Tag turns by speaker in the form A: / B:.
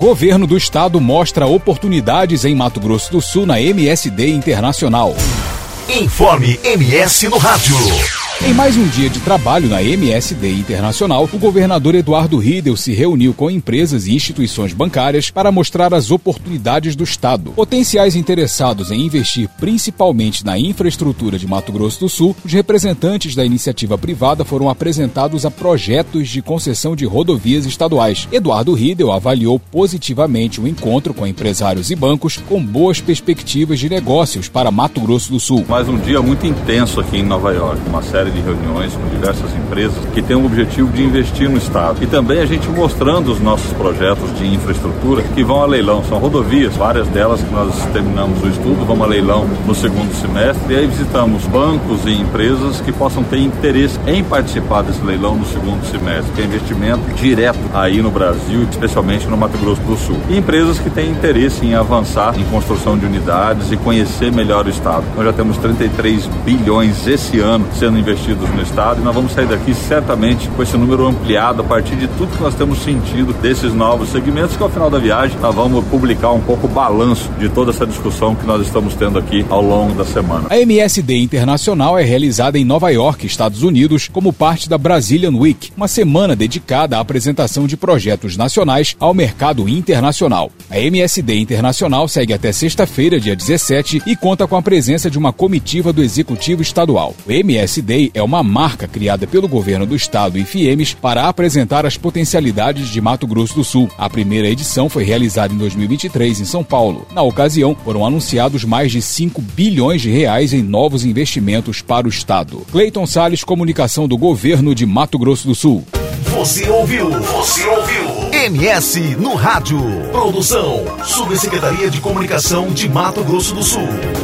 A: Governo do Estado mostra oportunidades em Mato Grosso do Sul na MSD Internacional.
B: Informe MS no Rádio.
A: Em mais um dia de trabalho na MSD Internacional, o governador Eduardo Riedel se reuniu com empresas e instituições bancárias para mostrar as oportunidades do Estado. Potenciais interessados em investir principalmente na infraestrutura de Mato Grosso do Sul, os representantes da iniciativa privada foram apresentados a projetos de concessão de rodovias estaduais. Eduardo Riedel avaliou positivamente o encontro com empresários e bancos com boas perspectivas de negócios para Mato Grosso do Sul.
C: Mais um dia muito intenso aqui em Nova York, uma série de reuniões com diversas empresas que têm o objetivo de investir no Estado. E também a gente mostrando os nossos projetos de infraestrutura que vão a leilão. São rodovias, várias delas que nós terminamos o estudo, vão a leilão no segundo semestre. E aí visitamos bancos e empresas que possam ter interesse em participar desse leilão no segundo semestre, que é investimento direto aí no Brasil, especialmente no Mato Grosso do Sul. E empresas que têm interesse em avançar em construção de unidades e conhecer melhor o Estado. Nós já temos 33 bilhões esse ano sendo investidos no Estado e nós vamos sair daqui certamente com esse número ampliado a partir de tudo que nós temos sentido desses novos segmentos, que ao final da viagem nós vamos publicar um pouco o balanço de toda essa discussão que nós estamos tendo aqui ao longo da semana.
A: A MSD Internacional é realizada em Nova York, Estados Unidos, como parte da Brazilian Week, uma semana dedicada à apresentação de projetos nacionais ao mercado internacional. A MSD Internacional segue até sexta-feira, dia 17, e conta com a presença de uma comitiva do Executivo Estadual. O MSD é uma marca criada pelo governo do estado e FIEMES para apresentar as potencialidades de Mato Grosso do Sul. A primeira edição foi realizada em 2023 em São Paulo. Na ocasião, foram anunciados mais de 5 bilhões de reais em novos investimentos para o estado. Cleiton Salles, comunicação do governo de Mato Grosso do Sul.
B: Você ouviu MS no Rádio. Produção, Subsecretaria de Comunicação de Mato Grosso do Sul.